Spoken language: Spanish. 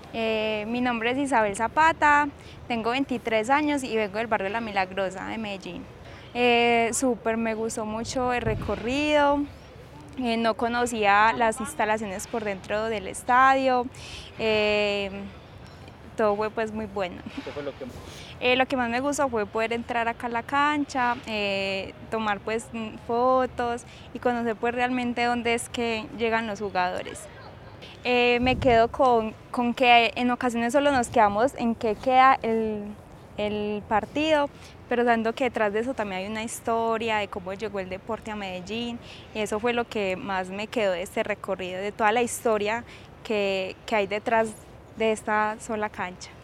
Mi nombre es Isabel Zapata, tengo 23 años y vengo del barrio La Milagrosa de Medellín. Súper, me gustó mucho el recorrido, no conocía las instalaciones por dentro del estadio, eh, todo fue pues muy bueno. ¿Qué fue lo que Lo que más me gustó fue poder entrar acá a la cancha, tomar pues fotos y conocer pues realmente dónde es que llegan los jugadores. Me quedo con que en ocasiones solo nos quedamos en qué queda el partido, pero dando que detrás de eso también hay una historia de cómo llegó el deporte a Medellín, y eso fue lo que más me quedó de este recorrido, de toda la historia que hay detrás de esta sola cancha.